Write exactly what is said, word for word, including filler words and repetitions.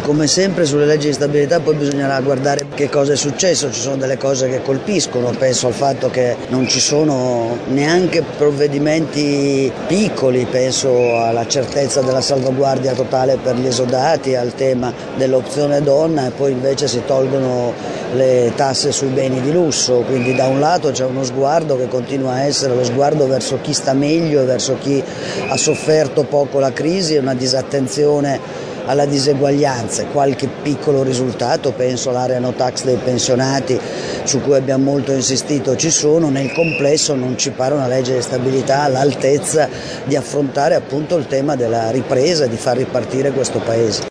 come sempre sulle leggi di stabilità poi bisognerà guardare che cosa è successo, ci sono delle cose che colpiscono, penso al fatto che non ci sono neanche provvedimenti piccoli, penso alla certezza della salvaguardia totale per gli esodati, al tema dell'opzione donna, e poi invece si tolgono le tasse sui beni di lusso, quindi da un lato c'è uno sguardo che continua a essere lo sguardo verso chi sta meglio e verso chi ha sofferto poco la crisi e una disattenzione alla diseguaglianza, qualche piccolo risultato, penso all'area no tax dei pensionati su cui abbiamo molto insistito, ci sono. Nel complesso non ci pare una legge di stabilità all'altezza di affrontare appunto il tema della ripresa e di far ripartire questo Paese.